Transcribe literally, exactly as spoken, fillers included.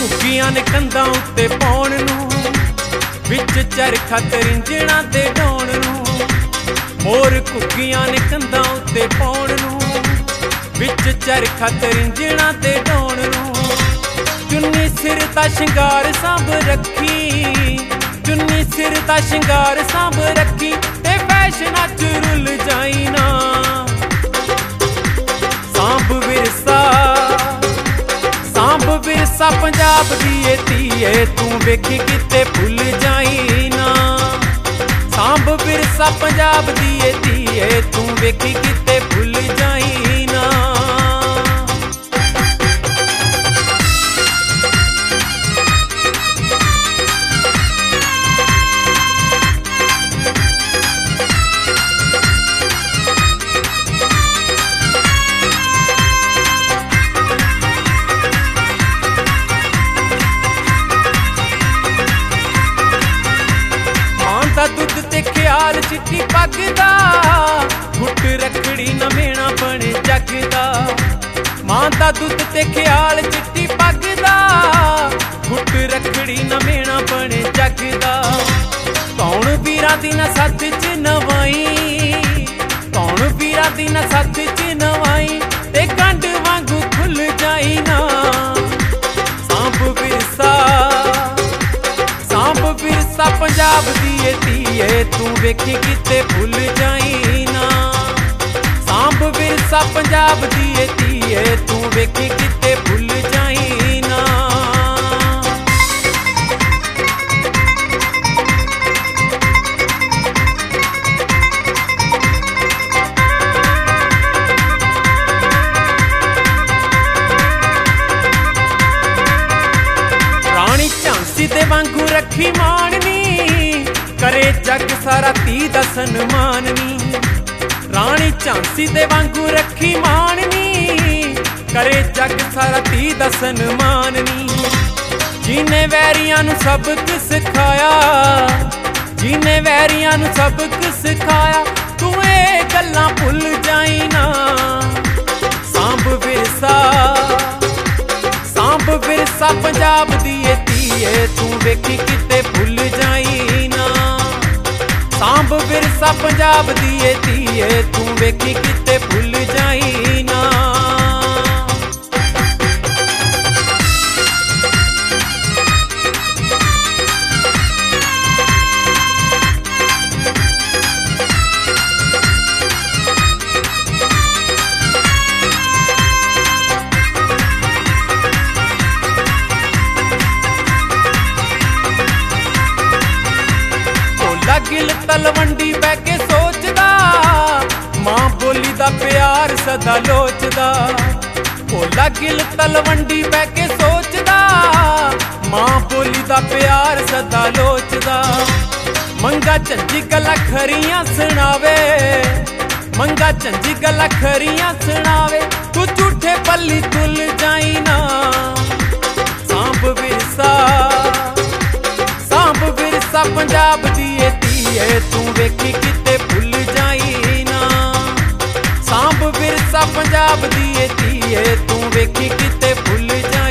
ਘੁੱਗੀਆਂ ਨੇ ਕੰਧਾਂ ਉੱਤੇ ਪਾਉਣ ਨੂੰ, ਵਿੱਚ ਚਰਖਾ ਤਰਿੰਜਣਾ ਤੇ ਢਾਉਣ ਨੂੰ। ਮੋਰ ਘੁੱਗੀਆਂ ਨੇ ਕੰਧਾਂ ਉੱਤੇ ਪਾਉਣ ਨੂੰ, ਵਿੱਚ ਚਰਖਾ ਤਰਿੰਜਣਾ ਤੇ ਢਾਉਣ ਨੂੰ। ਚੁੰਨੀ ਸਿਰ ਦਾ ਸ਼ਿੰਗਾਰ ਸਾਂਭ ਰੱਖੀ, ਚੁੰਨੀ ਸਿਰ ਦਾ ਸ਼ਿੰਗਾਰ ਸਾਂਭ ਰੱਖੀ, ਤੇ ਫੈਸ਼ਨਾਂ 'ਚ ਰੁੱਲ ਜਾਈ ਨਾ। ਸਾਂਭ ਵਿਰਸਾ, ਸਾਂਭ ਵਿਰਸਾ ਪੰਜਾਬ ਦੀ ਏ ਧੀਏ, ਤੂੰ ਵੇਖੀ ਕਿਤੇ ਭੁੱਲ ਜਾਈ ਨਾ। ਸਾਂਭ ਵਿਰਸਾ ਪੰਜਾਬ ਦੀ ਏ ਧੀਏ, ਤੂੰ ਵੇਖੀ ਕਿਤੇ ਭੁੱਲ ਜਾਈ ਨਾ। ਦੁੱਧ ਤੇ ਖਿਆਲ ਚਿੱਟੀ ਪੱਗ ਦਾ, ਗੁੱਟ ਰੱਖੜੀ ਨਵੇਣਾ ਬਣੇ ਜੱਗ ਦਾ। ਮਾਂ ਦਾ ਦੁੱਧ ਤੇ ਖਿਆਲ ਚਿੱਟੀ ਪੱਗ ਦਾ, ਗੁੱਟ ਰੱਖੜੀ ਨਵੇਣਾ ਬਣੇ ਜੱਗ ਦਾ। ਕੌਣ ਵੀਰਾਂ ਦੀ ਨਾ ਸੱਥ 'ਚ ਨਵਾਈ, ਕੌਣ ਵੀਰਾਂ ਦੀ ਨਾ ਸੱਥ 'ਚ ਨਵਾਈ, ਤੇ ਕੰਡ ਵਾਂਗੂ ਖੁੱਲ ਜਾਈ ਨਾ। ਸਾਂਭ ਵਿਰਸਾ, ਸਾਂਭ ਵਿਰਸਾ ਪੰਜਾਬ ਦੀ ਏ ਧੀਏ, ਤੂੰ ਵੇਖੀ ਕਿਤੇ ਭੁੱਲ ਜਾਈ ਨਾ। ਸਾਂਭ ਵਿਰਸਾ ਪੰਜਾਬ ਦੀ ਏ ਧੀਏ, ਤੂੰ ਵੇਖੀ ਕਿਤੇ ਭੁੱਲ ਜਾਈ ਨਾ। ਰਾਣੀ ਝਾਂਸੀ ਦੇ ਵਾਂਗੂ ਰੱਖੀ ਮਾਣਨੀ, ਕਰੇ ਜੱਗ ਸਾਰਾ ਧੀ ਦਾ ਸਨਮਾਨ ਨੀ। ਰਾਣੀ ਝਾਂਸੀ ਦੇ ਵਾਂਗੂ ਰੱਖੀ ਮਾਣਨੀ, ਕਰੇ ਜੱਗ ਸਾਰਾ ਧੀ ਦਾ ਸਨਮਾਨ ਨੀ। ਜਿਹਨੇ ਵੈਰੀਆਂ ਨੂੰ ਸਬਕ ਸਿਖਾਇਆ, ਜਿਹਨੇ ਵੈਰੀਆਂ ਨੂੰ ਸਬਕ ਸਿਖਾਇਆ, ਤੂੰ ਇਹ ਗੱਲਾਂ ਭੁੱਲ ਜਾਈ ਨਾ। ਸਾਂਭ ਵਿਰਸਾ, ਸਾਂਭ ਵਿਰਸਾ ਪੰਜਾਬ ਦੀ ਏ ਧੀਏ, ਤੂੰ ਵੇਖੀ ਕਿਤੇ ਭੁੱਲ ਜਾਈ ਨਾ। ਸਾਂਭ ਵਿਰਸਾ ਪੰਜਾਬ ਦੀ ਏ ਧੀਏ, ਤੂੰ ਵੇਖੀ ਕਿਤੇ ਭੁੱਲ ਜਾਈ ਨਾ। ਗਿਲ ਤਲਵੰਡੀ ਬਹਿ ਕੇ ਸੋਚਦਾ, ਮਾਂ ਬੋਲੀ ਦਾ ਪਿਆਰ ਸਦਾ ਲੋਚਦਾ। ਭੋਲਾ ਗਿਲ ਤਲਵੰਡੀ ਬਹਿ ਕੇ ਸੋਚਦਾ, ਮਾਂ ਬੋਲੀ ਦਾ ਪਿਆਰ ਸਦਾ ਲੋਚਦਾ। ਮੰਗਾ ਝੰਜੀ ਗੱਲਾਂ ਖਰੀਆਂ ਸੁਣਾਵੇ, ਮੰਗਾ ਝੰਜੀ ਗੱਲਾਂ ਖਰੀਆਂ ਸੁਣਾਵੇ, ਤੂੰ ਝੂਠੇ ਪੱਲੀ ਤੁਲ ਜਾਈ ਨਾ। ਸਾਂਭ ਵਿਰਸਾ, ਸਾਂਭ ਵਿਰਸਾ ਪੰਜਾਬ ਦੀ ਏ ਧੀਏ, ਤੂੰ ਵੇਖੀ ਕਿਤੇ ਭੁੱਲ ਜਾਈ ਨਾ। ਸਾਂਭ ਵਿਰਸਾ ਪੰਜਾਬ ਦੀ ਏ ਧੀਏ, ਤੂੰ ਵੇਖੀ ਕਿਤੇ ਭੁੱਲ ਜਾਈ।